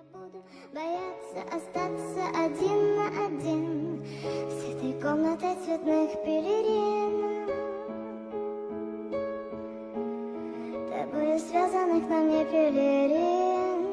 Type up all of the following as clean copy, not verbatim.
буду бояться остаться один на один с этой комнатой цветных пелерин, тобою связанных на мне пелерин.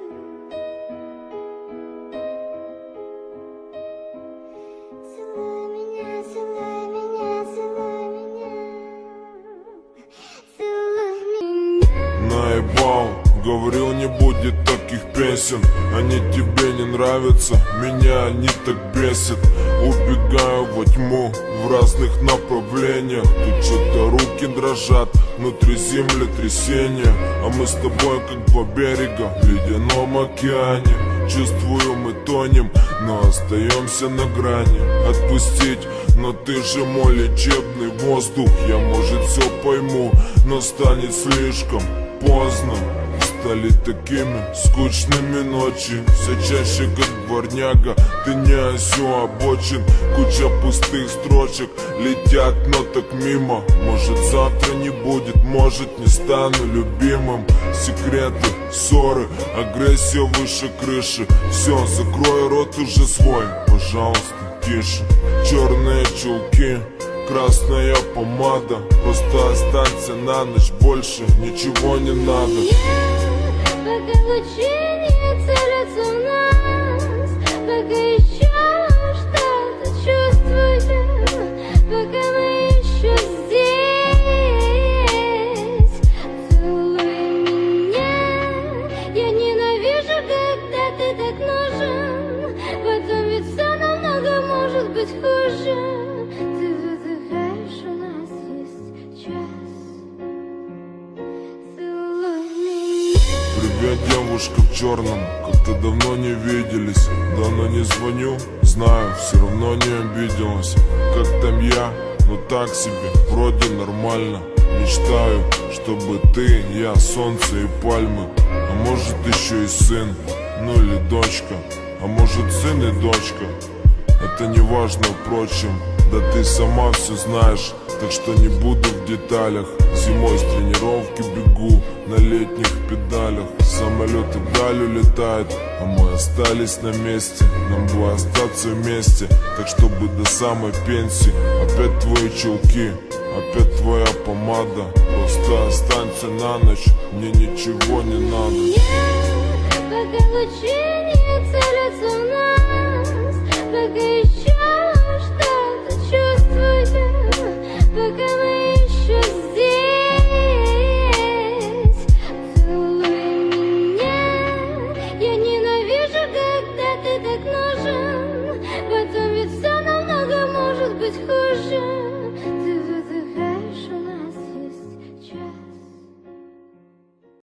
Целуй меня, целуй меня, целуй меня, целуй меня. Наебал, говорил, не будет таких песен. Они тебе не нравятся, меня они так бесят. Убегаю во тьму в разных направлениях. Тут что-то руки дрожат, внутри землетрясения. А мы с тобой как два берега в ледяном океане. Чувствую, мы тонем, но остаемся на грани. Отпустить, но ты же мой лечебный воздух. Я, может, все пойму, но станет слишком поздно. Стали такими скучными ночи, все чаще как дворняга. Ты не осел обочин, куча пустых строчек летят, но так мимо. Может, завтра не будет, может, не стану любимым. Секреты, ссоры, агрессия выше крыши. Все, закрой рот уже свой, пожалуйста, тише. Черные чулки, красная помада. Просто останься на ночь, больше ничего не надо. Пока лучи не целятся в нас, пока еще что-то чувствуем, пока мы еще здесь. Целуй меня, я ненавижу, когда ты так нужен. Потом ведь все намного может быть хуже. Ты выдыхаешь, у нас есть час. Привет, девушка в черном, как-то давно не виделись. Давно не звоню, знаю, все равно не обиделась. Как там я? Ну так себе, вроде нормально. Мечтаю, чтобы ты, я, солнце и пальмы. А может еще и сын, ну или дочка. А может сын и дочка. Это не важно, впрочем. Да ты сама все знаешь, так что не буду в деталях. Зимой с тренировки бегу на летних педалях. Самолеты вдаль улетают, а мы остались на месте. Нам бы остаться вместе, так чтобы до самой пенсии. Опять твои чулки, опять твоя помада. Просто останься на ночь, мне ничего не надо. Пока лучи не целятся в нас, пока еще что-то чувствуем, пока мы еще здесь. Целуй меня, я ненавижу, когда ты так нужен.